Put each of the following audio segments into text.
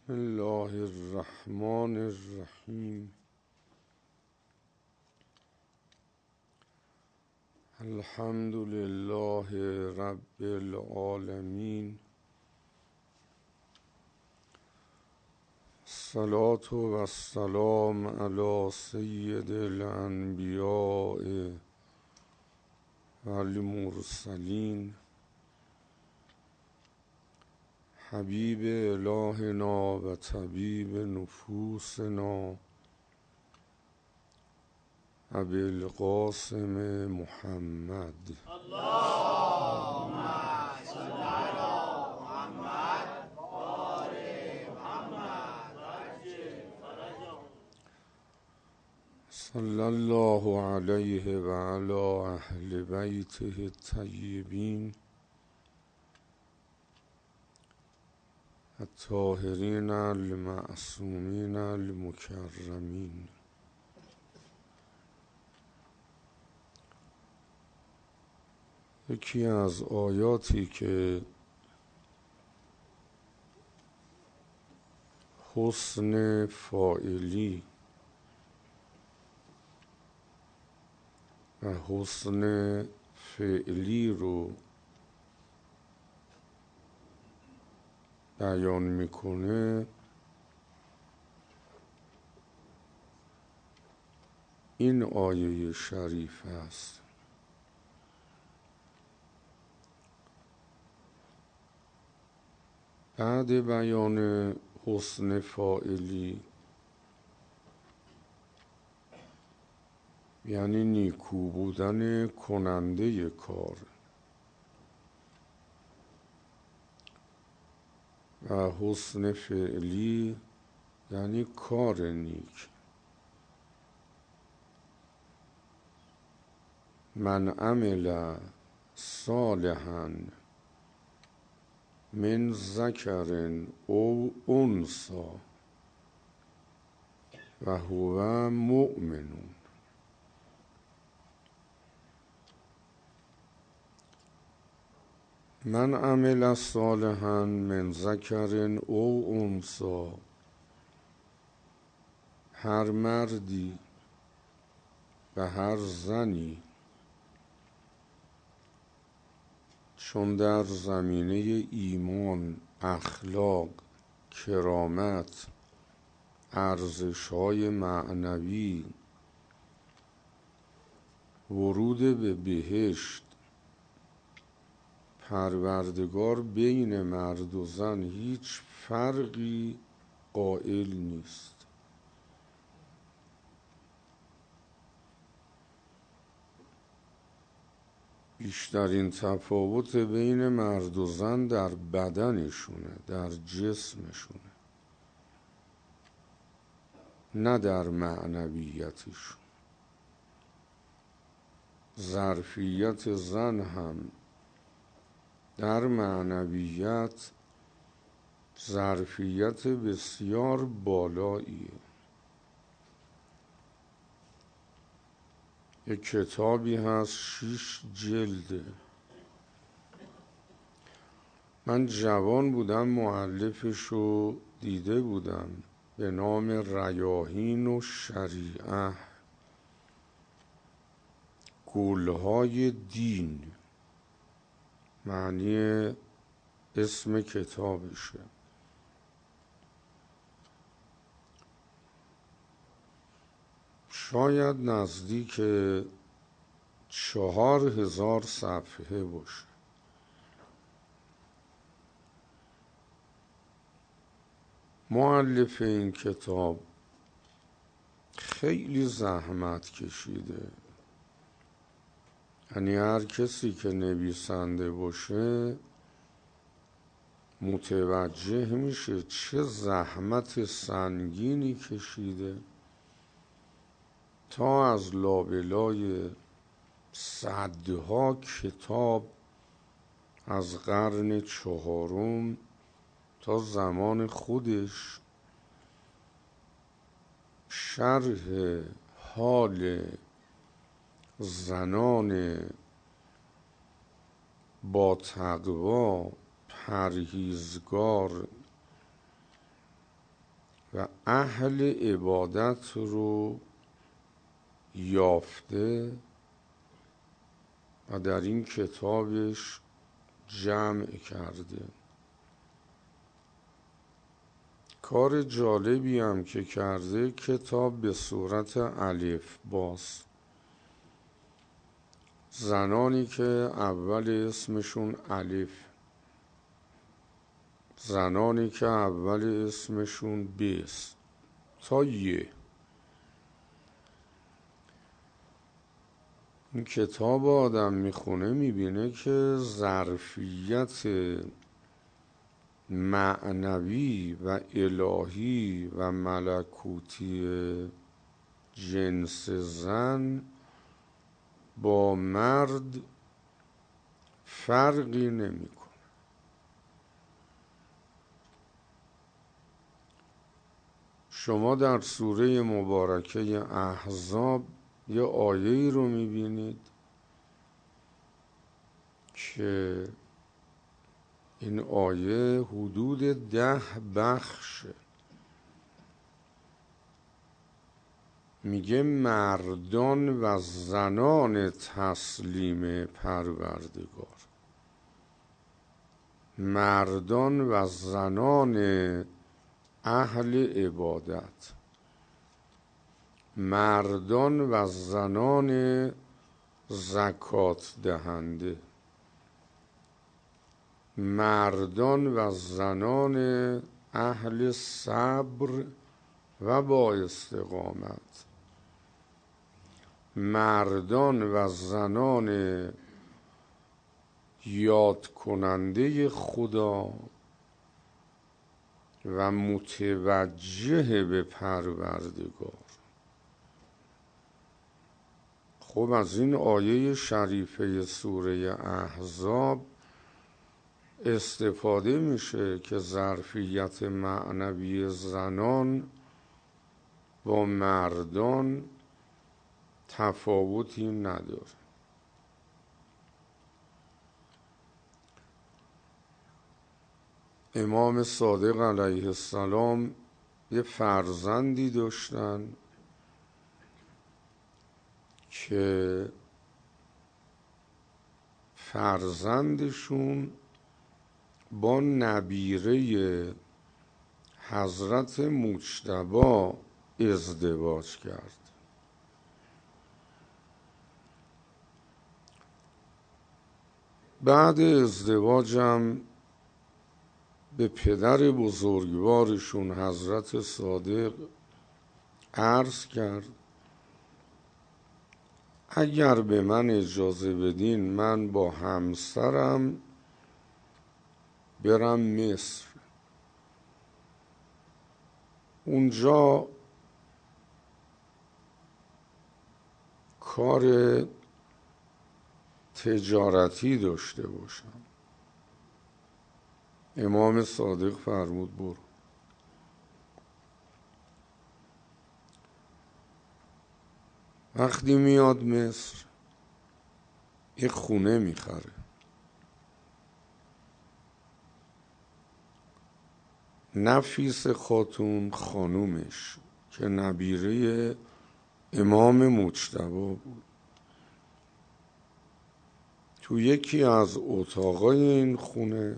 بسم الله الرحمن الرحیم. الحمد لله رب العالمین. الصلاة و السلام علی سید الانبیاء و المرسلین حبیب الهنا و طبیب نفوسنا ابوالقاسم محمد اللهم صل علی محمد و آل محمد وعجل فرجهم. صلی الله علیه و علی اهل بیته الطیبین الطاهرین المعصومین المکرمین. یکی از آیاتی که حسن فاعلی و حسن فعلی رو بیان میکنه، این آیه شریف است. بعد بیان حسن فاعلی یعنی نیکو بودن کننده کار و حسن فعلی یعنی کار نیک. من عمل صالحا من ذکر او انثی و هو مؤمن. من عمل صالحا من ذکر او انثی، هر مردی و هر زنی چون در زمینه ایمان، اخلاق، کرامت، ارزش‌های معنوی، ورود به بهشت، پروردگار بین مرد و زن هیچ فرقی قائل نیست. بیشترین تفاوت بین مرد و زن در بدنشونه، در جسمشونه، نه در معنویتشون. ظرفیت زن هم در معنویت ظرفیت بسیار بالاییه. یک کتابی هست 6 جلده، من جوان بودم مؤلفشو دیده بودم، به نام ریاحین و شریعه، گلهای دین، معنی اسم کتابشه. شاید نزدیک 4000 صفحه باشه. مؤلف این کتاب خیلی زحمت کشیده، یعنی هر کسی که نویسنده باشه متوجه میشه چه زحمت سنگینی کشیده تا از لابلای صدها کتاب از قرن 4 تا زمان خودش شرح حال زنان با تقوا، پرهیزگار، و اهل عبادت رو یافته و در این کتابش جمع کرده. کار جالبی هم که کرده، کتاب به صورت الف باست. زنانی که اول اسمشون الف، زنانی که اول اسمشون بست تا یه. این کتاب آدم میخونه میبینه که ظرفیت معنوی و الهی و ملکوتی جنس زن با مرد فرقی نمیکنه. شما در سوره مبارکه احزاب یه آیه‌ای رو میبینید که این آیه حدود 10 بخشه. میگه مردان و زنان تسلیم پروردگار، مردان و زنان اهل عبادت، مردان و زنان زکات دهنده، مردان و زنان اهل صبر و با استقامت، مردان و زنان یاد کننده خدا و متوجه به پروردگار. خب از این آیه شریفه سوره احزاب استفاده میشه که ظرفیت معنوی زنان با مردان تفاوتی نداره. امام صادق علیه السلام یه فرزندی داشتن که فرزندشون با نبیره حضرت مجتبی ازدواج کرد. بعد ازدواجم به پدر بزرگوارشون حضرت صادق عرض کرد اگر به من اجازه بدین من با همسرم برم مصر، اونجا کار تجارتی داشته باشم. امام صادق فرمود برو. وقتی میاد مصر یک خونه میخره، نفیس خاتون خانومش که نبیره امام مجتبی بود، تو یکی از اتاقای این خونه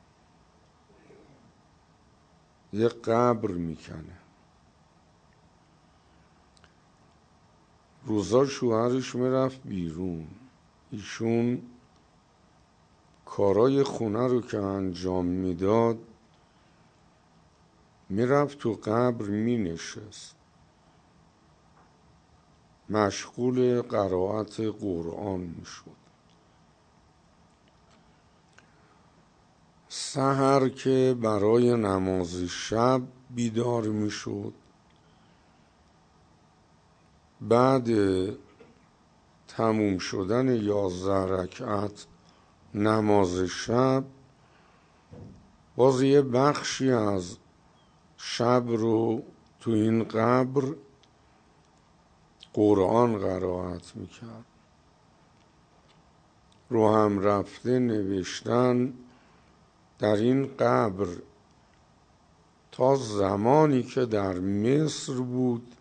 یه قبر میکنه. روزا شوهرش میرفت بیرون، ایشون کارای خونه رو که انجام میداد میرفت تو قبر مینشست، مشغول قرائت قرآن میشد. سحر که برای نماز شب بیدار میشد، بعد تموم شدن 11 رکعت نماز شب باز یه بخشی از شب رو تو این قبر قرآن قرائت میکرد. رو هم رفته نوشتن در این قبر تا زمانی که در مصر بود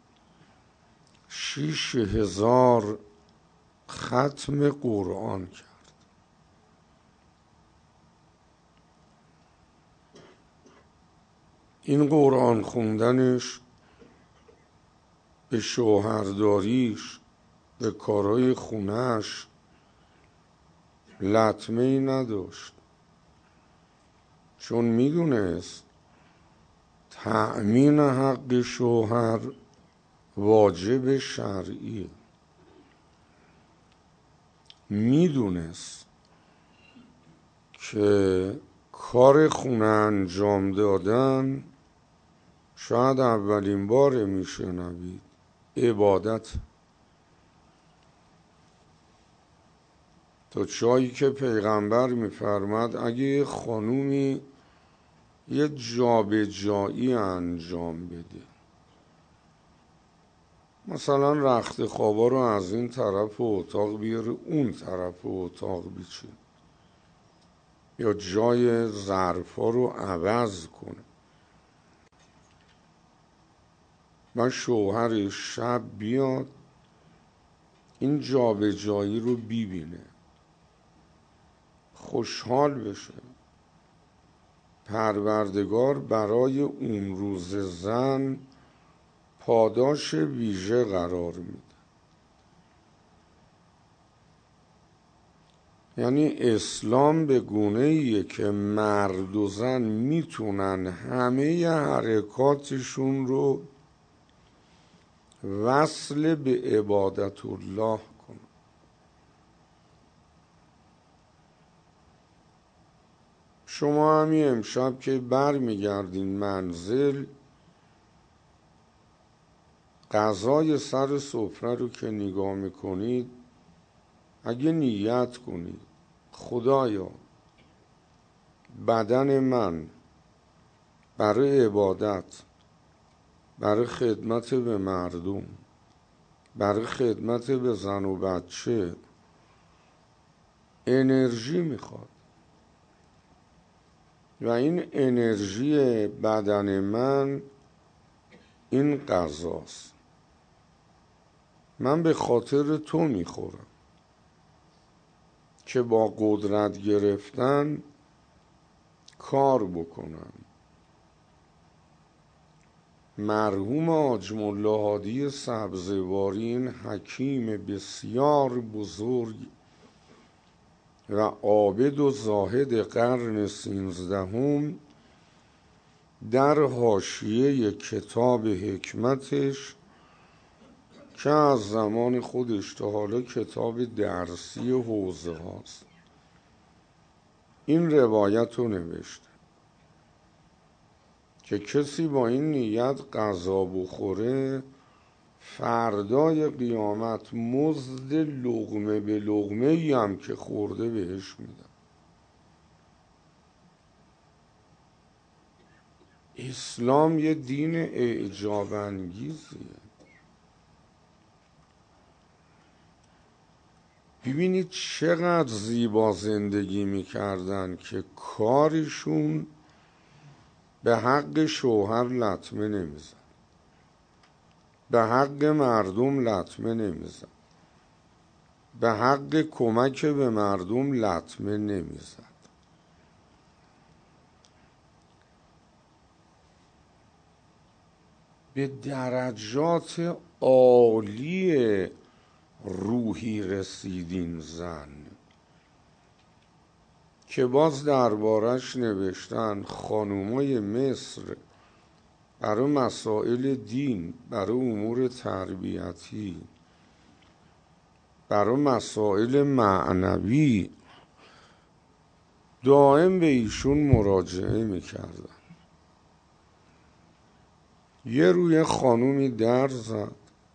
6,000 ختم قرآن کرد. این قرآن خوندنش به شوهرداریش، به کارهای خونهش لطمه ای نداشت، چون میدونست تأمین حق شوهر واجب شرعی. میدونست که کار خونه انجام دادن، شاید اولین بار میشنوید، عبادت. تا جایی که پیغمبر میفرماد اگه یه خانومی یه جابجایی انجام بده، مثلا رخت خوابا رو از این طرف اتاق بیاره اون طرف اتاق بیچه، یا جای ظرفا رو عوض کنه، و شوهر شب بیاد این جابجایی رو ببینه، خوشحال بشه، پروردگار برای اون روز زن پاداش ویژه قرار میده. یعنی اسلام به گونه‌ایه که مرد و زن میتونن همه حرکاتشون رو وصل به عبادت الله کنن. شما همین امشب که برمیگردین منزل، غذای سر سفره رو که نگاه میکنید، اگه نیت کنید خدایا بدن من برای عبادت، برای خدمت به مردم، برای خدمت به زن و بچه انرژی میخواد، و این انرژی بدن من این غذاست، من به خاطر تو میخورم که با قدرت گرفتن کار بکنم. مرحوم حاج ملا هادی سبزواری، این حکیم بسیار بزرگ و عابد و زاهد قرن 13، در حاشیه کتاب حکمتش که از زمان خودش تا حالا کتاب درسی حوزه هاست، این روایت رو نوشته که کسی با این نیت غذا بخوره، فردای قیامت مزد لقمه به لقمه ای هم که خورده بهش میدن. اسلام یه دین اعجاب انگیزیه. ببینید چقدر زیبا زندگی میکردن که کارشون به حق شوهر لطمه نمیزن، به حق مردم لطمه نمیزن، به حق کمک به مردم لطمه نمیزن. به درجات عالی روحی رسیدین زن که باز دربارش نوشتن خانومای مصر برای مسائل دین، برای امور تربیتی، برای مسائل معنوی دائم به ایشون مراجعه میکردن. یه روی خانومی در زد،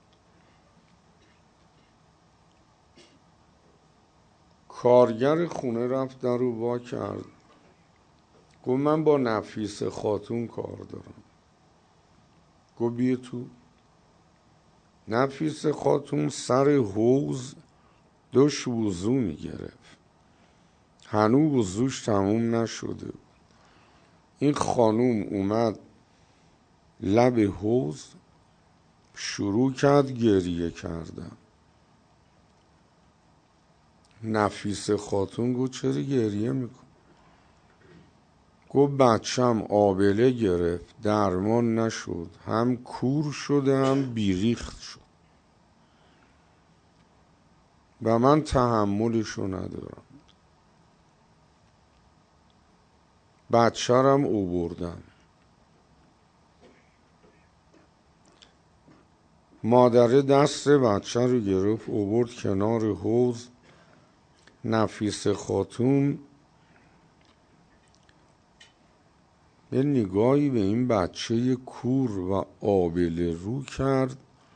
کارگر خونه رفت در رو وا کرد، گفت من با نفیس خاتون کار دارم. گفت بیا تو. نفیس خاتون سر حوض داشت وضو میگرفت، هنوز وضوش تموم نشده بود. این خانوم اومد لب حوض شروع کرد گریه کردن. نفیسه خاتون گفت چرا گریه میکن؟ گفت بچم آبله گرفت، درمان نشد، هم کور شده هم بیریخت شد و من تحملشو ندارم. بچه‌رم آوردم. مادره دست بچه رو گرفت آورد کنار حوض. نفیسه خاتون یه نگاهی به این بچه کور و آبله رو کرد،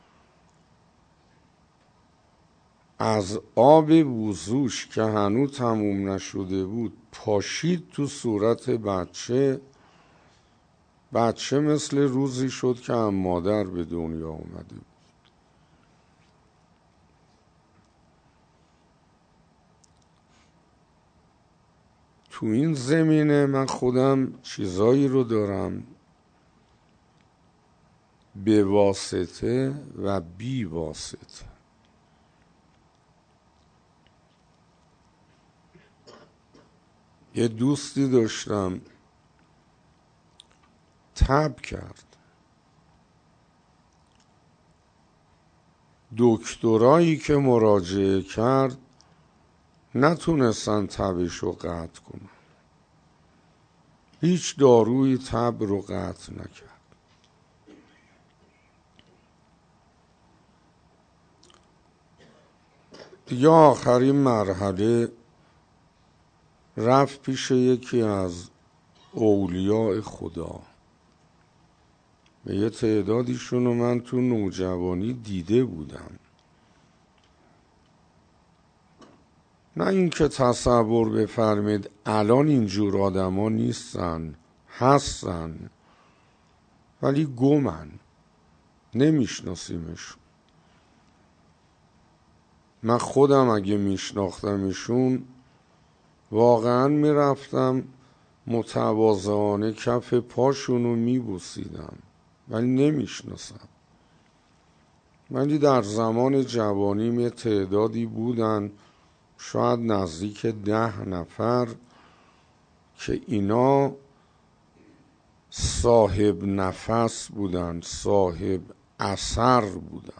از آب وضوش که هنوز تموم نشده بود پاشید تو صورت بچه. بچه مثل روزی شد که هم مادر به دنیا اومده بود. تو این زمینه من خودم چیزایی رو دارم به واسطه و بی واسطه. یه دوستی داشتم تب کرد، دکترایی که مراجعه کرد نتونستن تبشو قطع کنن، هیچ داروی تب رو قطع نکرد. دیگه آخرین مرحله رفت پیش یکی از اولیاء خدا. به یه تعدادیشون رو من تو نوجوانی دیده بودم. نه اینکه تصور بفرمید الان اینجور آدما نیستن، هستن ولی گمن، نمیشناسیمشون. من خودم اگه میشناختمشون واقعا میرفتم متواضعانه کف پاشونو میبوسیدم، ولی نمیشناسم. ولی در زمان جوانیم یه تعدادی بودن، شاید نزدیک 10 نفر، که اینا صاحب نفس بودن، صاحب اثر بودن.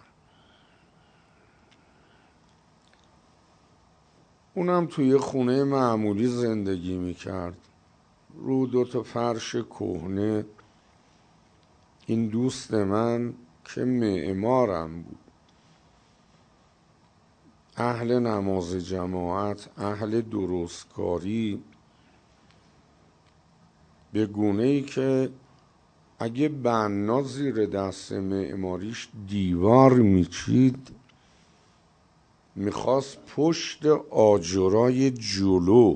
اونم توی خونه معمولی زندگی میکرد، رو 2 فرش کهنه. این دوست من که معمارم بود، اهل نماز جماعت، اهل درستکاری، به گونه‌ای که اگه بنا زیر دست معماریش دیوار میچید میخواست پشت آجرای جلو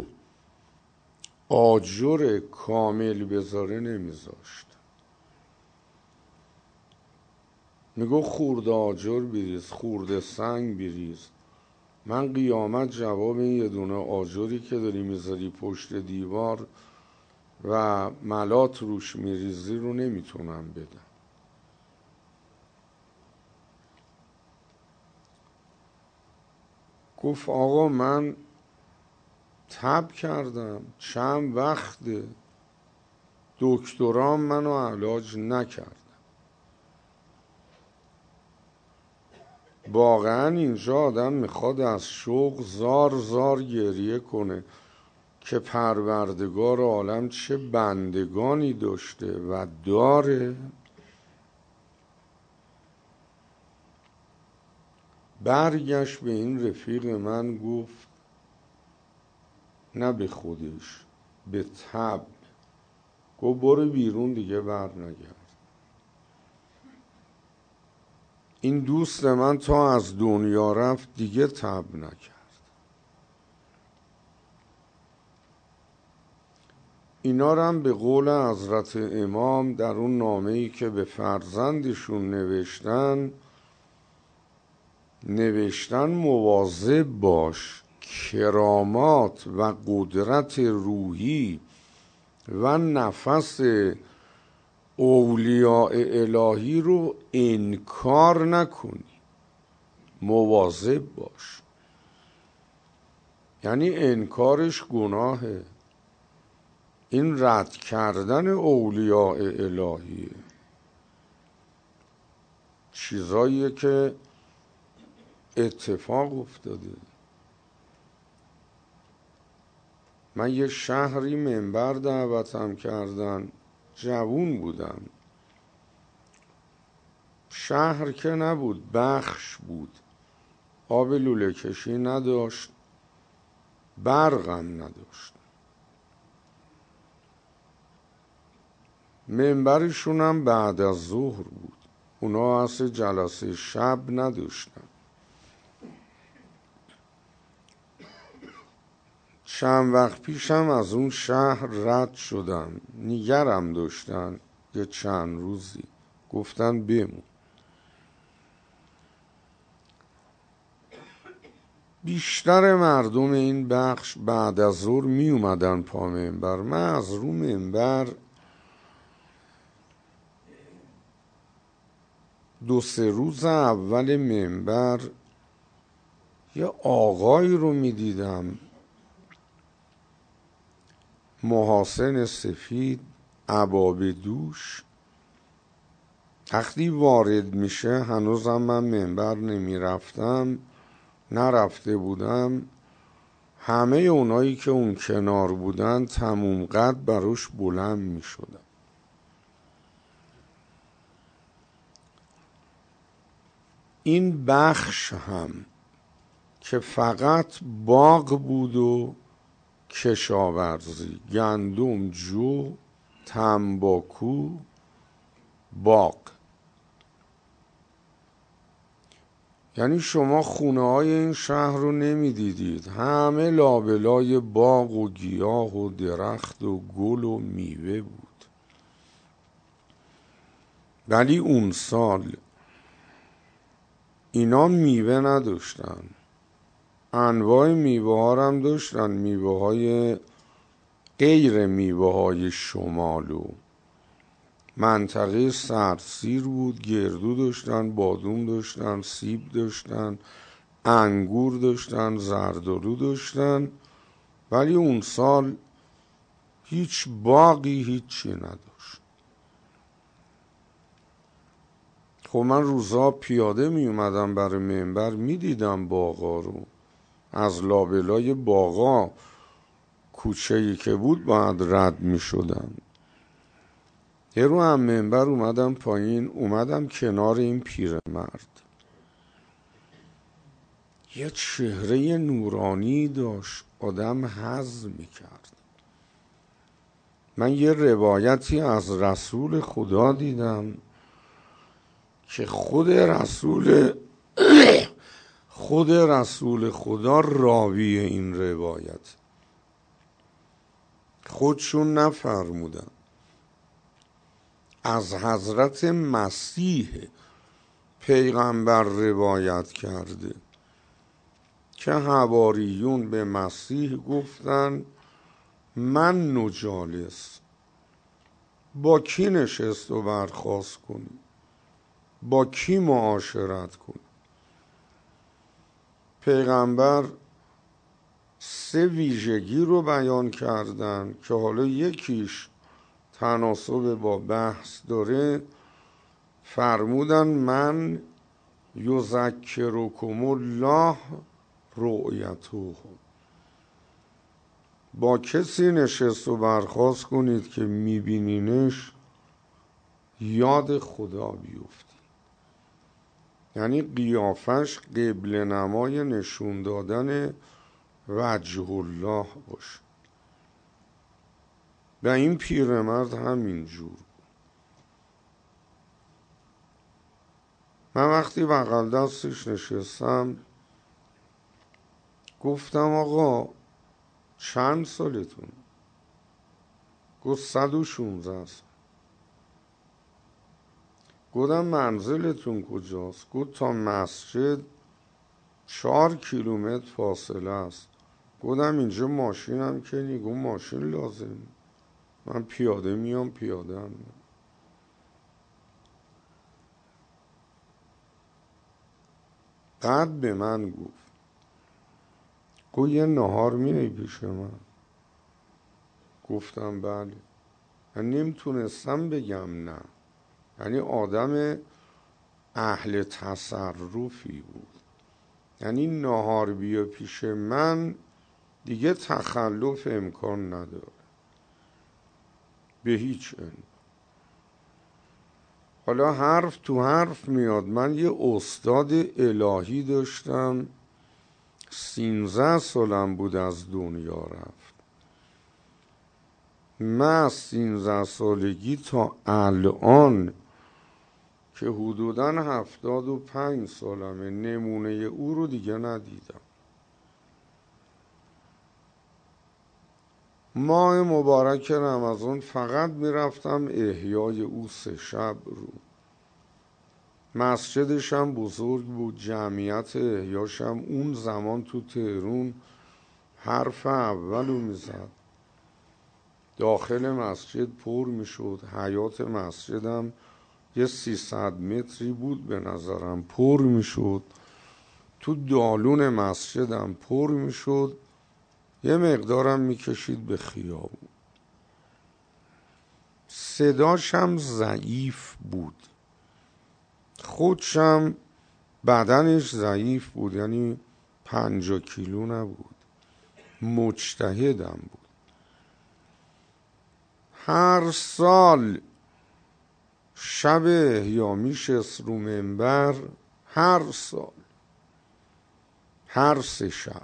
آجر کامل بذاره، نمیذاشت. میگو خورده آجر بریز، خورده سنگ بریز. من قیامت جواب این یه دونه آجری که داری میذاری پشت دیوار و ملات روش میریزی رو نمیتونم بدم. گفت آقا من تب کردم، چند وقته، دکترام منو علاج نکرد. واقعا اینجا آدم میخواد از شوق زار زار گریه کنه که پروردگار عالم چه بندگانی داشته و داره. برگشت به این رفیق من گفت، نه به خودش، به تب، گفت برو بیرون دیگه بر نگرد. این دوست من تا از دنیا رفت دیگه تب نکرد. اینا رو هم به قول حضرت امام در اون نامه‌ای که به فرزندشون نوشتن مواظب باش، کرامات و قدرت روحی و نفس اولیاء الهی رو انکار نکنی، مواظب باش. یعنی انکارش گناهه، این رد کردن اولیاء الهیه، چیزاییه که اتفاق افتاده. من یه شهری منبر دعوتم کردن، جوون بودم، شهر که نبود، بخش بود، آب لوله کشی نداشت، برقم نداشت، منبرشون هم بعد از ظهر بود، اونا اصلا جلسه شب نداشتن. چند وقت پیشم از اون شهر رد شدم، نیگرم داشتن یه چند روزی، گفتن بمون. بیشتر مردم این بخش بعد از ظهر می اومدن پا منبر. من از رو منبر 2-3 روز اول منبر یه آقایی رو می دیدم، محاسن سفید، عبابه دوش. وقتی وارد میشه، هنوزم من منبر نمی رفتم، نرفته بودم، همه اونایی که اون کنار بودن تموم قد براش بلند می شدن. این بخش هم که فقط باغ بود و کشاورزی، گندم، جو، تنباکو، باغ. یعنی شما خونه های این شهر رو نمی دیدید، همه لابلای باغ و گیاه و درخت و گل و میوه بود. ولی اون سال اینا میوه نداشتن، انواع میوه ها هم داشتن، میوه های غیر میوه های شمال و منطقه سردسیر بود، گردو داشتن، بادوم داشتن، سیب داشتن، انگور داشتن، زردالو داشتن. ولی اون سال هیچ باغی هیچی نداشت. خب من روزا پیاده می اومدم برای منبر، می دیدم باغا رو، از لابلای باغا کوچه‌ای که بود باید رد می شدم. یه رو هم منبر اومدم پایین، اومدم کنار این پیرمرد، یه چهره نورانی داشت، آدم هضم می کرد. من یه روایتی از رسول خدا دیدم که خود رسول خدا راوی این روایت، خودشون نفرمودن، از حضرت مسیح پیغمبر روایت کرده که حواریون به مسیح گفتن من نجالس، با کی نشست و برخاست کنی، با کی معاشرت کنی؟ پیغمبر 3 ویژگی رو بیان کردن که حالا یکیش تناسب با بحث داره. فرمودن من یذکرکم الله رؤیته، با کسی نشست و برخاست کنید که میبینینش یاد خدا بیفتی، یعنی قیافش قبله نمای نشون دادن وجه الله باشه. و این پیرمرد همین جور. من وقتی بغل دستش نشستم گفتم آقا چند سالتون؟ گفت 116 سال. گفتم منزلتون کجاست؟ گفت تا مسجد 4 کیلومتر فاصله است. گفتم اینجا ماشینم که نی؟ گفت ماشین لازم، من پیاده میام پیاده هم. قد به من گفت یه نهار میای پیش من؟ گفتم بله. من نمیتونستم بگم نه. یعنی آدم اهل تصرفی بود. یعنی نهار بیا پیش من دیگه تخلف امکان نداره به هیچ عنوان. حالا حرف تو حرف میاد. من یه استاد الهی داشتم 13 سالم بود از دنیا رفت. من از 13 سالگی تا الان که حدوداً 75 سالمه نمونه او رو دیگه ندیدم. ماه مبارک رمضان فقط میرفتم احیای او 3 شب رو. مسجدش هم بزرگ بود، جمعیت احیاش هم اون زمان تو تهران حرف اولو میزد. داخل مسجد پر میشد. حیات مسجدم یه 300 متری بود به نظرم، پر میشد. تو دالون مسجدم پر میشد. یه مقدارم میکشید به خیابون. صداشم ضعیف بود، خودشم بدنش ضعیف بود، یعنی 50 کیلو نبود. مجتهدم بود. هر سال شب احیا میشست رو منبر، هر سال، هر 3 شب.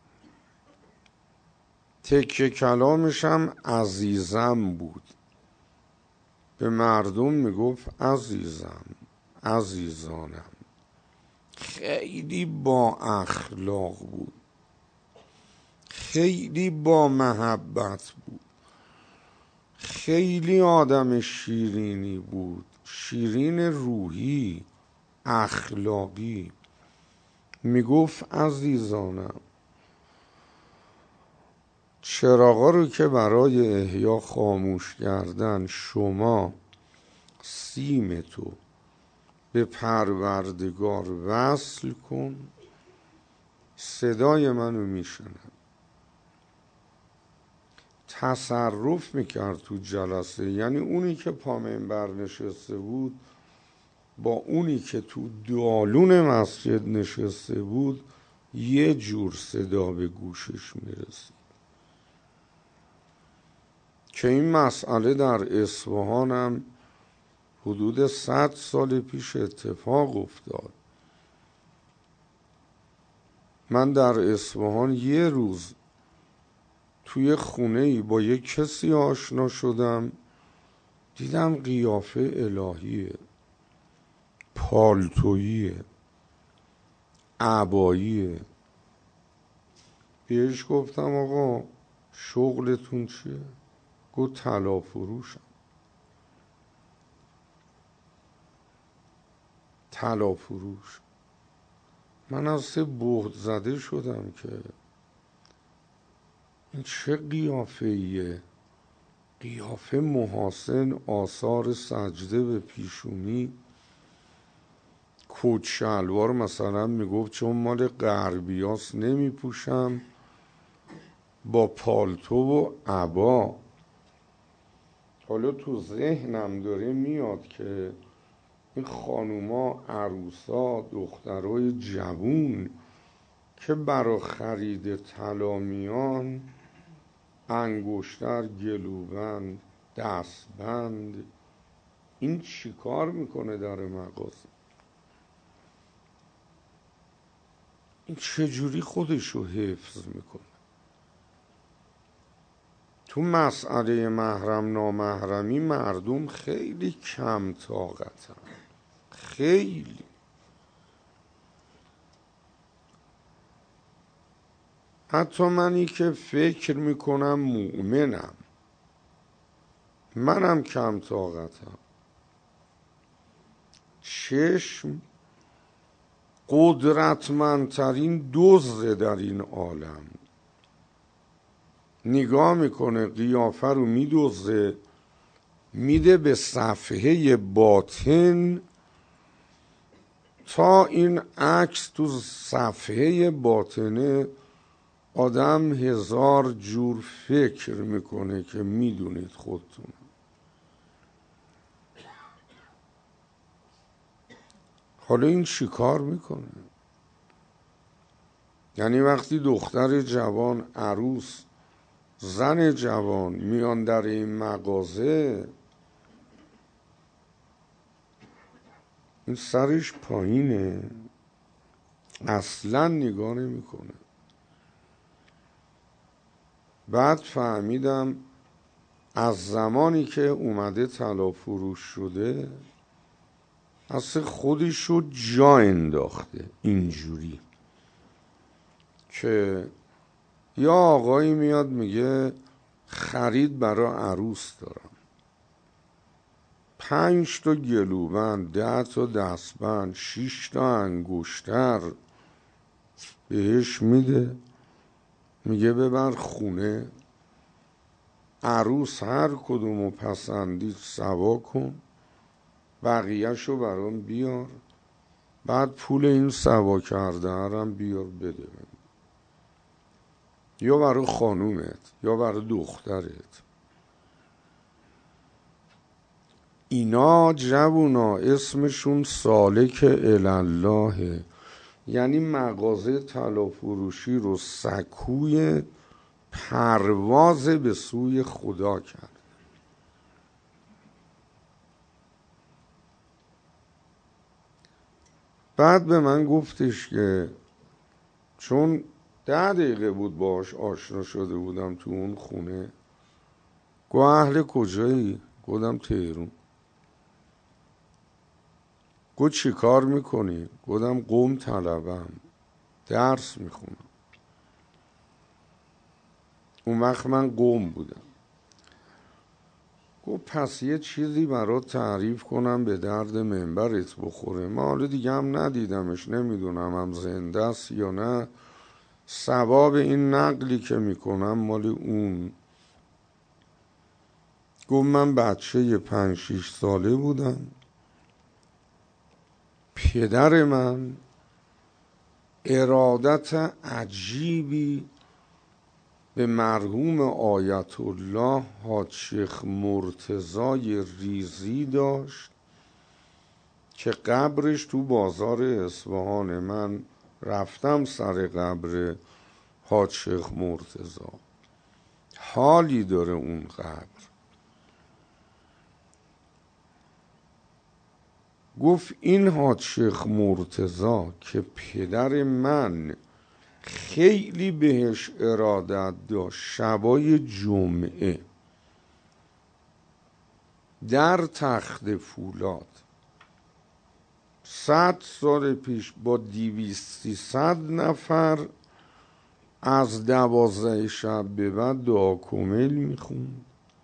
تکه کلامشم عزیزم بود. به مردم میگفت عزیزم، عزیزانم. خیلی با اخلاق بود، خیلی با محبت بود، خیلی آدم شیرینی بود، شیرین روحی، اخلاقی. میگفت عزیزانم، چراغا رو که برای احیا خاموش کردن، شما سیم تو به پروردگار وصل کن، صدای منو میشنن. تصرف میکرد تو جلسه. یعنی اونی که پا منبر نشسته بود با اونی که تو دالون مسجد نشسته بود یه جور صدا به گوشش میرسید. که این مسئله در اصفهانم حدود 100 سال پیش اتفاق افتاد. من در اصفهان یه روز توی خونه‌ای با یک کسی آشنا شدم، دیدم قیافه الهیه، پالتوییه، عباییه. بهش گفتم آقا شغلتون چیه؟ گفت طلا فروشم. طلا فروش. من از سه بهت زده شدم که این چه قیافه ایه؟ قیافه محاسن، آثار سجده به پیشونی، کت شلوار مثلا میگفت چون مال غربیاست نمی پوشم، با پالتو و عبا. حالا تو ذهنم داره میاد که این خانوما، عروسا، دخترای جوون که برا خرید طلا میان، انگشتر، گلوبند، دستبند، این چی کار میکنه در مغازه؟ این چجوری خودشو حفظ میکنه؟ تو مسئله محرم نامحرمی مردم خیلی کم طاقتن، خیلی. حتی منی که فکر میکنم مؤمنم، منم کم طاقتم. چشم قدرتمندترین دزد در این عالم. نگاه میکنه، قیافه رو میدزده، میده به صفحه باطن، تا این عکس تو صفحه باطنه آدم هزار جور فکر میکنه که میدونید خودتون. حالا این چی کار میکنه؟ یعنی وقتی دختر جوان، عروس، زن جوان میان در این مغازه، این سرش پایینه، اصلا نگاه نمیکنه. بعد فهمیدم از زمانی که اومده طلا فروش شده اصلا خودشو جا انداخته اینجوری که یا آقایی میاد میگه خرید برای عروس دارم، 5 تا گلوبند، 10 تا دستبند، 6 تا انگشتر بهش میده، میگه ببر خونه، عروس هر کدومو پسندید سوا کن، بقیهشو برام بیار، بعد پول این سوا کرده هرم بیار بده من. یا برای خانومت یا برای دخترت. اینا جوونا اسمشون سالک الالله، یعنی مغازه طلا فروشی رو سکوی پرواز به سوی خدا کرد. بعد به من گفتش که چون 10 دقیقه بود باش آشنا شده بودم تو اون خونه، گو اهل کجایی؟ گفتم تهرون. گو چی کار میکنی؟ گفتم قم طلبم، درس میخونم. اون وقت من قم بودم. گفت پس یه چیزی برات تعریف کنم به درد منبرت بخوره. ما حالا دیگه هم ندیدمش، نمیدونم هم زنده است یا نه، ثواب این نقلی که میکنم مال اون. گفت من بچه 5-6 ساله بودم، پدر من ارادت عجیبی به مرحوم آیت الله حاج شیخ مرتضای ریزی داشت که قبرش تو بازار اصفهان. من رفتم سر قبر حاج شیخ مرتضی، حالی داره اون قبر. گفت این حاج شیخ مرتضی که پدر من خیلی بهش ارادت داشت، شبای جمعه در تخت فولاد 100 سال پیش با 200-300 نفر از 12 شب به بعد دعا کمیل میخوند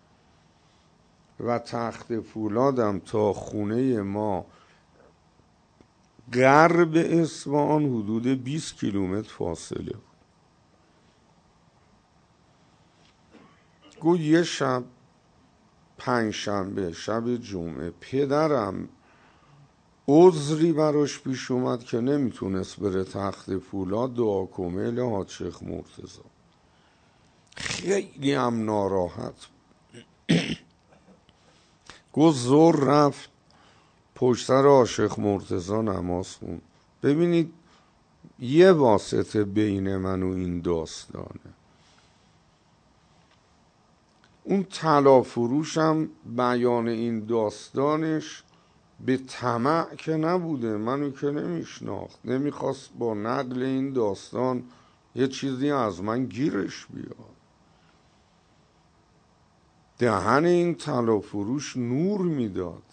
و تخت فولادم تا خونه ما غرب اصفهان حدود 20 کیلومتر فاصله بود. گو یه شب پنجشنبه شب جمعه پدرم عذری براش پیش اومد که نمیتونست بره تخت فولاد دعا کمیل حاج شیخ مرتضی. خیلی هم ناراحت. گو ظهر رفت پشت سر حاج شیخ مرتضی نماز خوند. ببینید یه واسطه بین من و این داستانه. اون طلا فروشم بیان این داستانش به طمع که نبوده، منو که نمیشناخت، نمیخواست با نقل این داستان یه چیزی از من گیرش بیاد. دهن این طلا فروش نور میداد.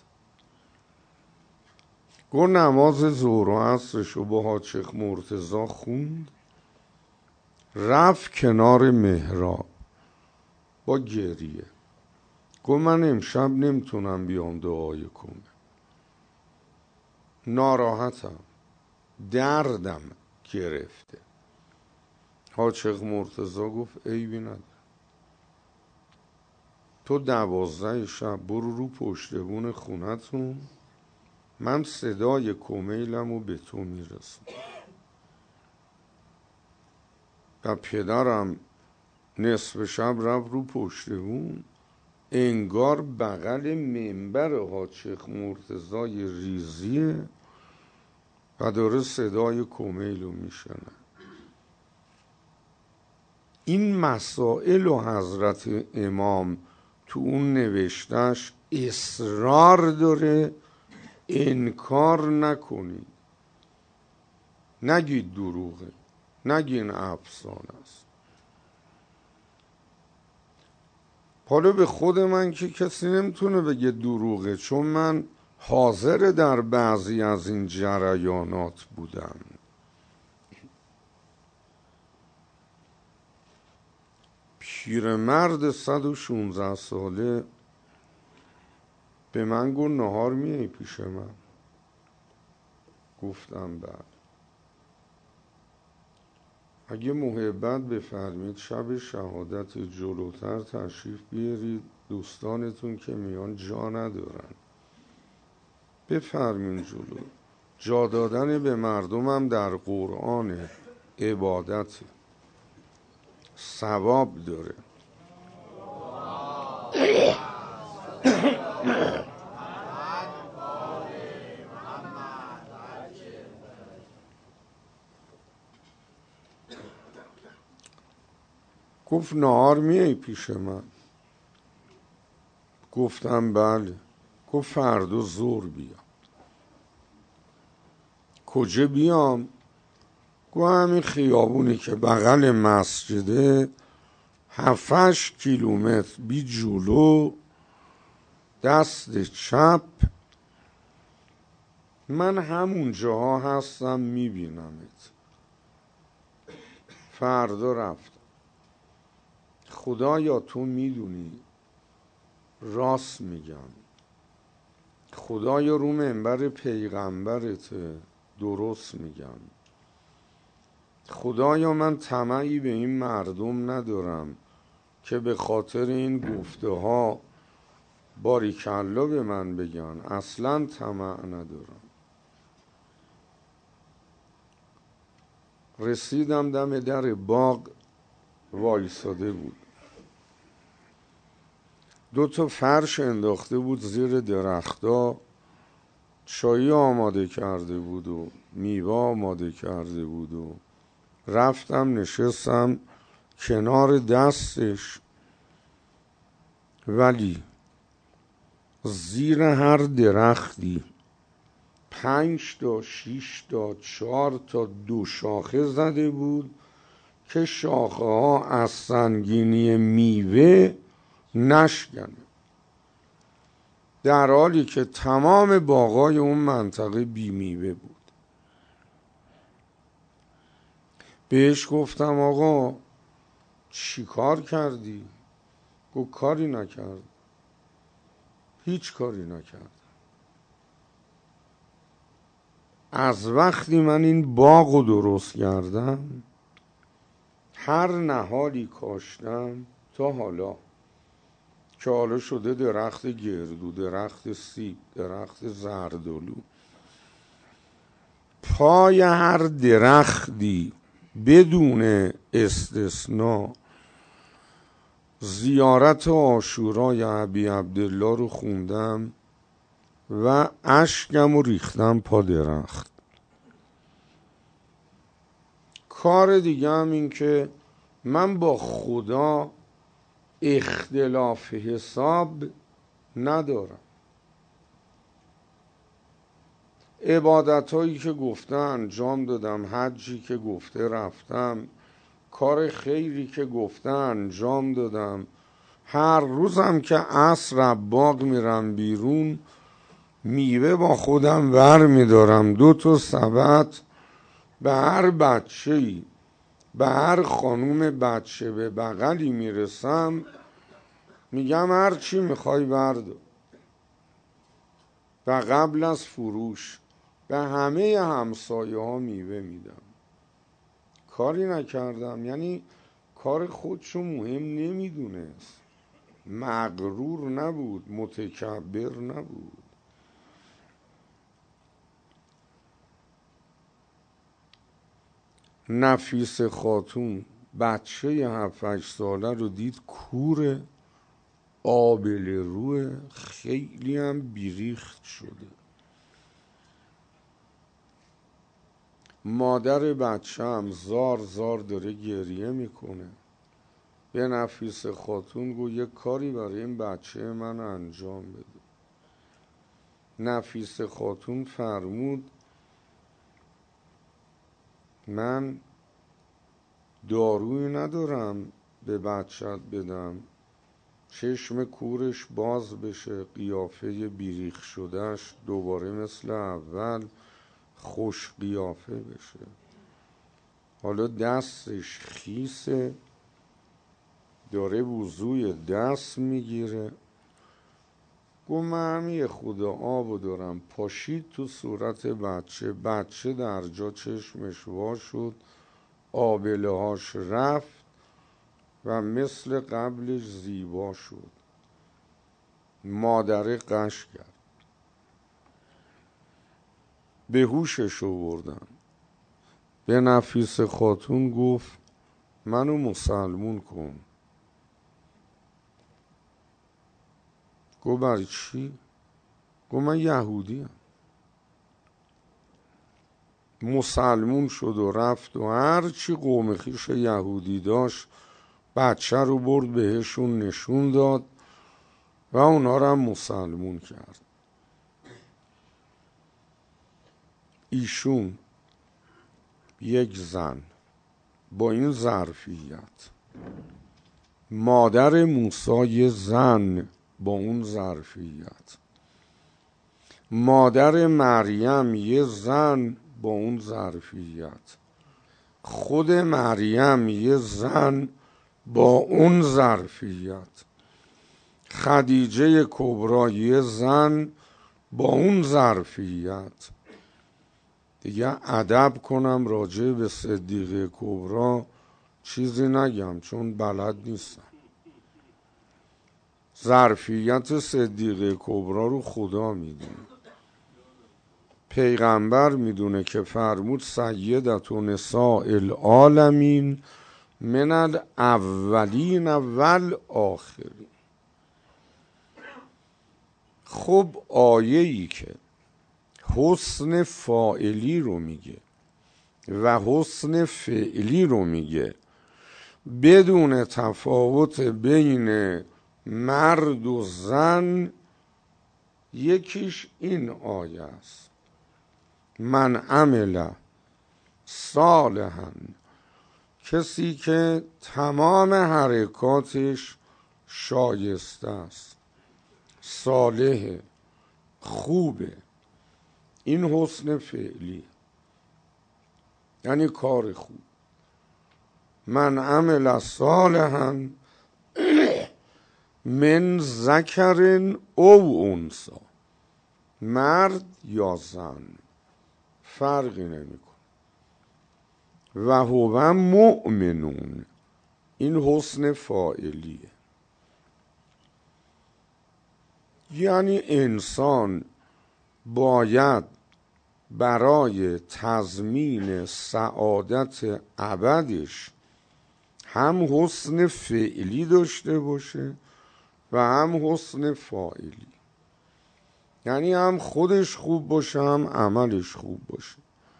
گو نماز ظهر و عصرشو با حاج شیخ مرتضی خوند، رفت کنار محراب با گریه. گو من امشب نمیتونم بیام دعای کنم، ناراحتم، دردم گرفته. حاج شیخ مرتضی گفت عیبی نداره، تو 12 شب برو رو پشت بون خونتون من صدای کمیلم رو به تو میرسم. و پدرم نصف شب رفت رو پشت بوم، انگار بغل منبر حاج شیخ مرتضی ریزیه و داره صدای کمیل رو میشنه. این مسائل و حضرت امام تو اون نوشتش اصرار داره انکار نکنید، نگید دروغه، نگین افسانه است. حالا به خود من که کسی نمیتونه بگه دروغه، چون من حاضر در بعضی از این جریانات بودم. پیرمرد 116 ساله به من گفت نهار میای پیش من؟ گفتم بله. اگه محبت بفرمید شب شهادت جلوتر تشریف بیارید، دوستانتون که میان جا ندارن، بفرمین جلو. جا دادن به مردمم در قرآن عبادت ثواب داره. گفت نهار میای پیش من؟ گفتم بله. گفت فردا ظهر بیا. کجا بیام؟ گفت همین خیابونی که بغل مسجده 7-8 کیلومتر بی جلو دست چپ، من همون جاها هستم میبینمت. فردا رفتم. خدایا تو میدونی راست میگم، خدایا رو منبر پیغمبرت درست میگم، خدایا من طمعی به این مردم ندارم که به خاطر این گفته ها باریکالله به من بگن، اصلا طمع ندارم. رسیدم دم در باغ، وایساده بود، 2 فرش انداخته بود زیر درختا، چایی آماده کرده بود و میوه آماده کرده بود و رفتم نشستم کنار دستش. ولی زیر هر درختی 5 تا 6 تا 4 تا 2 شاخه زده بود که شاخه ها از سنگینی میوه نشکنه، در حالی که تمام باغای اون منطقه بی میوه بود. بهش گفتم آقا چی کار کردی؟ گفت کاری نکرد، هیچ کاری نکرد. از وقتی من این باغو درست کردم هر نهالی کاشتم تا حالا، که حالا شده درخت گردو، درخت سیب، درخت زردالو، پای هر درختی بدون استثناء زیارت عاشورای ابی عبدالله رو خوندم و اشکم رو ریختم پا درخت. کار دیگه هم این که من با خدا اختلاف حساب ندارم. عبادت هایی که گفته انجام دادم، حجی که گفته رفتم، کار خیری که گفته انجام دادم. هر روزم که عصر باغ میرم بیرون میوه با خودم ور میدارم، 2 تا سبد به هر بچه‌ای، به هر خانوم بچه به بغلی میرسم میگم هر چی میخوای بردار، و قبل از فروش به همه همسایه ها میوه میدم. کاری نکردم، یعنی کار خودشو مهم نمیدونست، مغرور نبود، متکبر نبود. نفیس خاتون بچه 7-8 ساله رو دید، کوره، آبله روه، خیلی هم بیریخت شده. مادر بچه هم زار زار داره گریه میکنه. به نفیس خاتون گو یه کاری برای این بچه من انجام بده. نفیس خاتون فرمود من دارویی ندارم به بچت بدم، چشم کورش باز بشه، قیافه بیریخ شدهش دوباره مثل اول خوش قیافه بشه. حالا دستش خیسه، داره وضوی دست میگیره. گو من یه خود آبو دارم، پاشید تو صورت بچه. بچه در جا چشمش وا شد، آبله هاش رفت و مثل قبلش زیبا شد. مادره قش کرد، به هوشش آوردن. به نفیس خاتون گفت منو مسلمون کن. گو برای چی؟ گو من یهودیم. مسلمون شد و رفت و هرچی قوم خویش یهودی داشت بچه رو برد بهشون نشون داد و اونا رو هم مسلمون کرد. ایشون یک زن با این ظرفیت، مادر موسی یه زن با اون ظرفیت، مادر مریم یه زن با اون ظرفیت، خود مریم یه زن با اون ظرفیت، خدیجه کبرا یه زن با اون ظرفیت. دیگه ادب کنم راجع به صدیقه کبرا چیزی نگم چون بلد نیستم. ظرفیت صدیقه کبرا رو خدا میدونه، پیغمبر میدونه که فرمود سیدت و نساء العالمین من الاولین والآخرین. خب آیه‌ای که حسن فاعلی رو میگه و حسن فعلی رو میگه بدون تفاوت بین مرد و زن، یکیش این آیه است من عمل صالحا، کسی که تمام حرکاتش شایسته است، صالح، خوبه. این حسن فعلی یعنی کار خوب. من عمل صالحا من ذکر او انثی، مرد یا زن فرقی نمیکنه. و هو مؤمنون، این حسن فاعلیه. یعنی انسان باید برای تضمین سعادت ابدش هم حسن فعلی داشته باشه و هم حسن فاعلی. یعنی هم خودش خوب باشه هم عملش خوب باشه،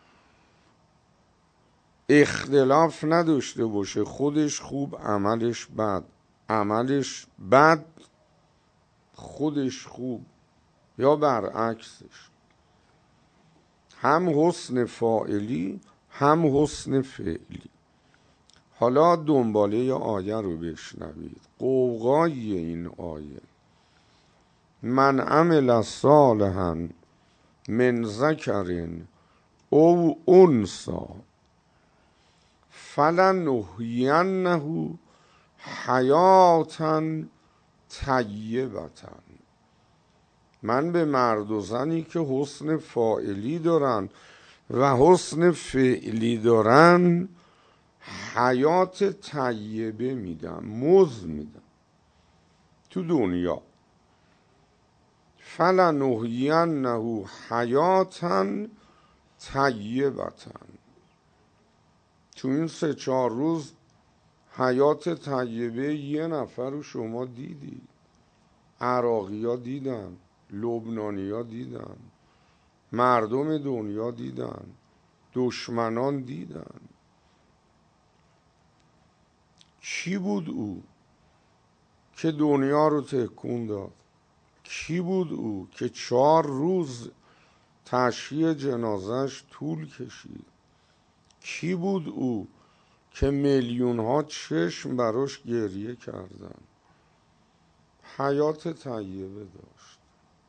اختلاف نداشته باشه خودش خوب عملش بد، عملش بد خودش خوب، یا برعکسش. هم حسن فاعلی هم حسن فعلی. حالا دنباله آیه رو بشنوید، قوقای این آیه. من عمل صالحا من ذکر او انثی فلنحینه حیاتا طیبة. من به مرد و زنی که حسن فاعلی دارن و حسن فعلی دارن حیات طیبه میدم، مزد میدم تو دنیا. فلنحینه حیاتا طیبة، تو این 3-4 روز حیات طیبه یه نفر رو شما دیدی؟ عراقی ها دیدن، لبنانی ها دیدن، مردم دنیا دیدن، دشمنان دیدن. کی بود او که دنیا رو تکون داد؟ کی بود او که 4 روز تشییع جنازش طول کشید؟ کی بود او که میلیون ها چشم براش گریه کردن؟ حیات طیبه داشت.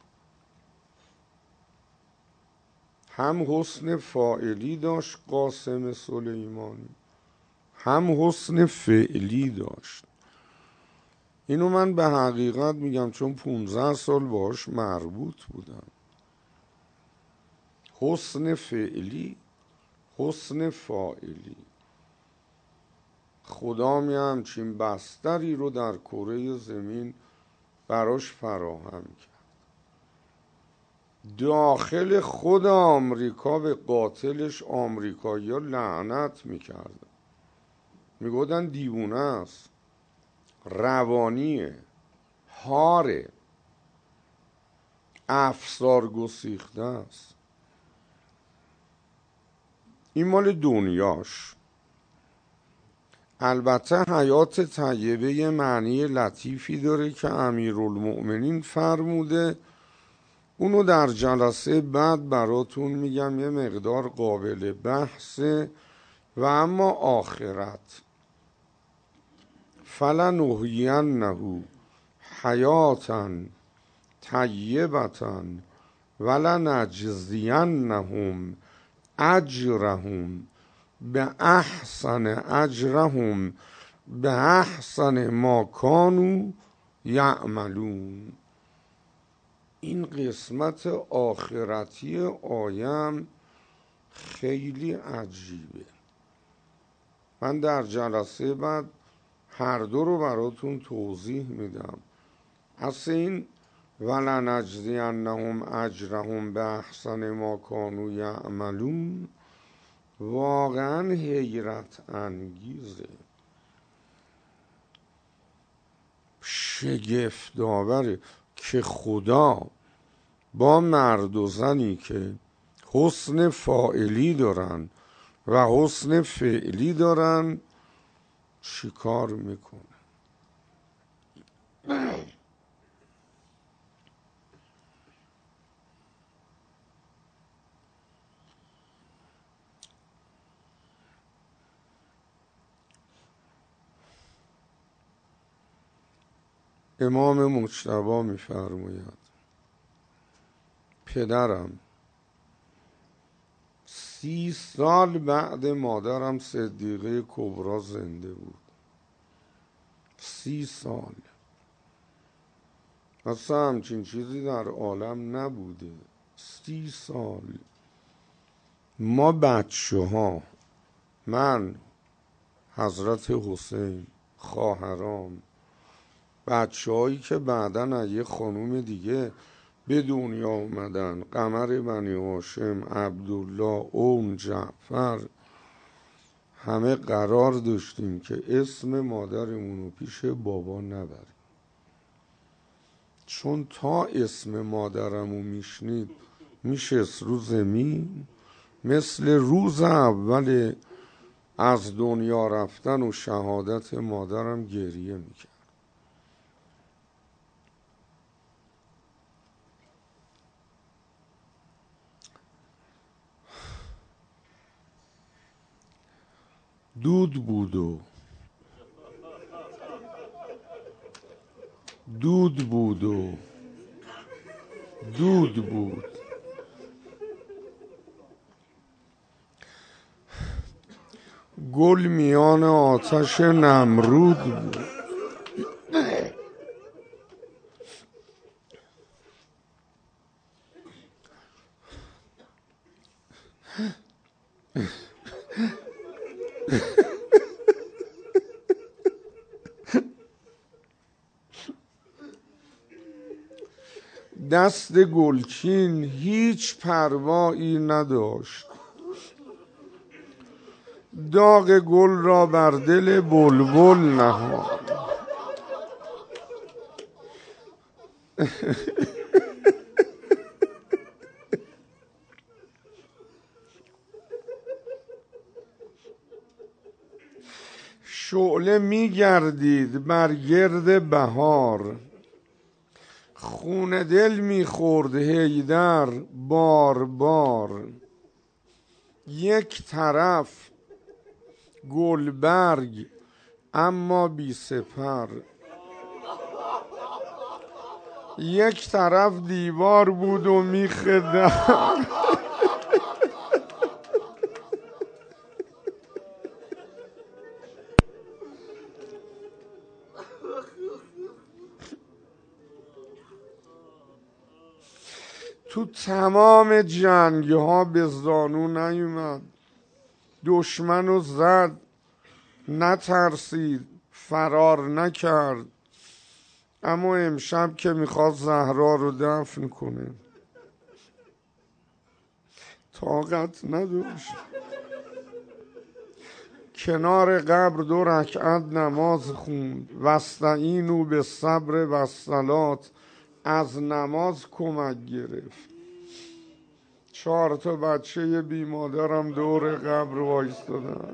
هم حسن فاعلی داشت قاسم سلیمانی، هم حسن فعلی داشت. اینو من به حقیقت میگم چون 15 سال باش مربوط بودم. حسن فعلی، حسن فاعلی. خدا می همچین بستری رو در کره زمین براش فراهم کرد. داخل خود آمریکا به قاتلش آمریکایی‌ها لعنت میکردن، میگفتن دیوونه است، روانیه، هاره، افسار گسیخته است. این مال دنیاش. البته حیات طیبه یه معنی لطیفی داره که امیرالمؤمنین فرموده، اونو در جلسه بعد براتون میگم، یه مقدار قابل بحثه. و اما آخرت فلنحیینه حیاتا طیبة ولنجزینهم اجرهم به احسن ما کانوا یعملون. این قسمت آخرتی آیم خیلی عجیبه. من در جلسه بعد هر دو رو براتون توضیح میدم. اصلا این ولنجزینهم اجرهم به احسن ما کانوا یعملون واقعا حیرت انگیزه، شگفت آوره که خدا با مرد و زنی که حسن فاعلی دارن و حسن فعلی دارن چی کار میکنه. امام مجتبی میفرماید پدرم 30 سال بعد مادرم صدیقه کبری زنده بود. 30 سال. اصلا همچین چیزی در عالم نبوده. 30 سال. ما بچه ها، من، حضرت حسین، خواهرام، بچه هایی که بعداً یه خانوم دیگه به دنیا اومدن، قمر بنی هاشم، عبدالله، اون، جعفر، همه قرار داشتیم که اسم مادرمونو پیش بابا نبریم، چون تا اسم مادرمو میشنید میشست رو زمین، مثل روز اول از دنیا رفتن و شهادت مادرم گریه میکرد. دود بود گل میان آتش نمرود بود. دست گلچین هیچ پروایی نداشت، داغ گل را بر دل بلبل نهاد. شعله میگردید بر گرد بهار، خون دل میخورد حیدر بار بار. یک طرف گلبرگ اما بی سپر، یک طرف دیوار بود و میخدم. تو تمام جنگ ها به زانو نیومد، دشمن رو زد نترسید فرار نکرد. اما امشب که میخواد زهرا رو دفن کنه طاقت نداشت. کنار قبر 2 رکعت نماز خوند، واستعینوا بالصبر والصلاة. از نماز کمک گرفت. 4 تا بچه بی مادرم دور قبر وایستادن.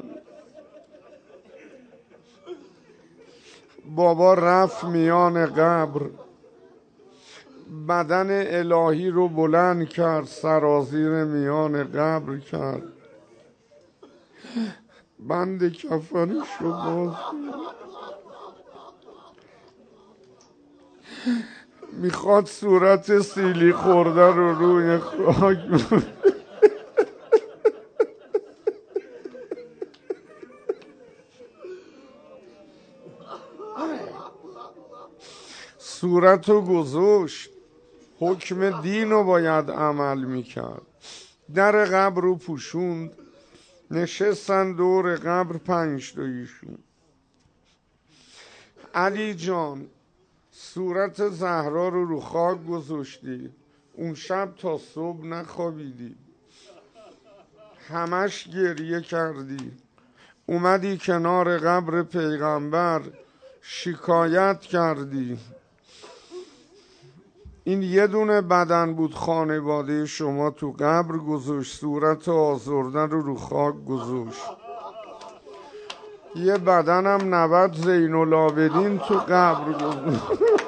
بابا رفت میان قبر، بدن الهی رو بلند کرد، سرازیر میان قبر کرد، بند کفنش رو باز میخواد صورت سیلی خورده رو روی خاک صورت رو گذاشت. حکم دین رو باید عمل میکرد. در قبر رو پوشوند، نشستن دور قبر 5 تا ایشون. علی جان صورت زهرا رو خاک گذاشتی، اون شب تا صبح نخوابیدی، همش گریه کردی، اومدی کنار قبر پیغمبر شکایت کردی. این یه دونه بدن بود خانواده شما تو قبر گذاشت، صورت آزردن رو خاک گذاشت. یه بدنم 90 زین العابدین تو قبر گذاشت.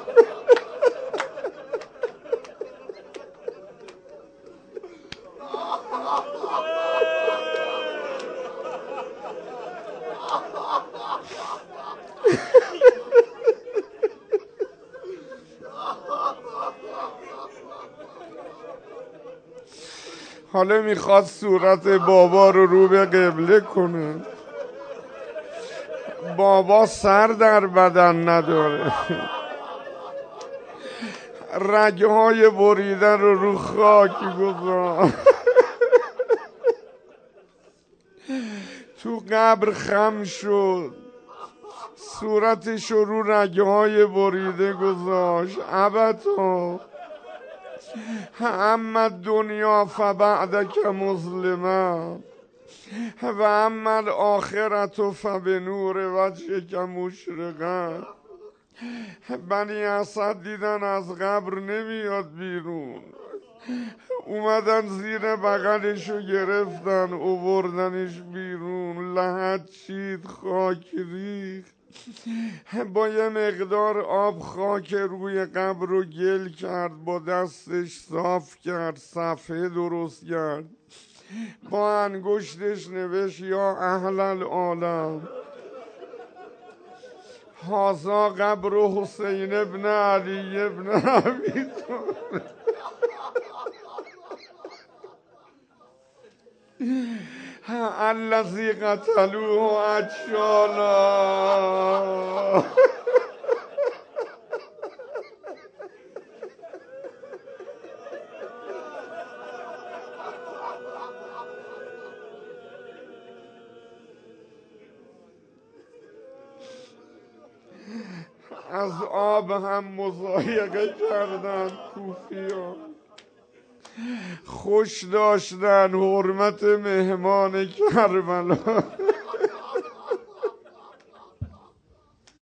حالا میخواد صورت بابا رو به قبله کنه. بابا سر در بدن نداره، رگهای بریده رو خاک گذاشت. تو قبر خم شد، صورتش رو رگهای بریده گذاشت. ابتا اما الدنیا فبعدک مسلما و اما الاخرة فبنور وجهک مشرقا. بنی اسد دیدن از قبر نمیاد بیرون، اومدن زیر بغلشو گرفتن اووردنش بیرون. لحد چید، خاک ریخت، با یه مقدار آب خاک روی قبر رو گل کرد، با دستش صاف کرد، صفحه درست کرد، با انگشتش نوشت یا اهل العالم هذا قبر حسین ابن علی ابن ابی طالب. الذی قتلوه اجشالا. از آب هم مضایقه کردن کوفیان، خوش داشتن حرمت مهمان کربلا.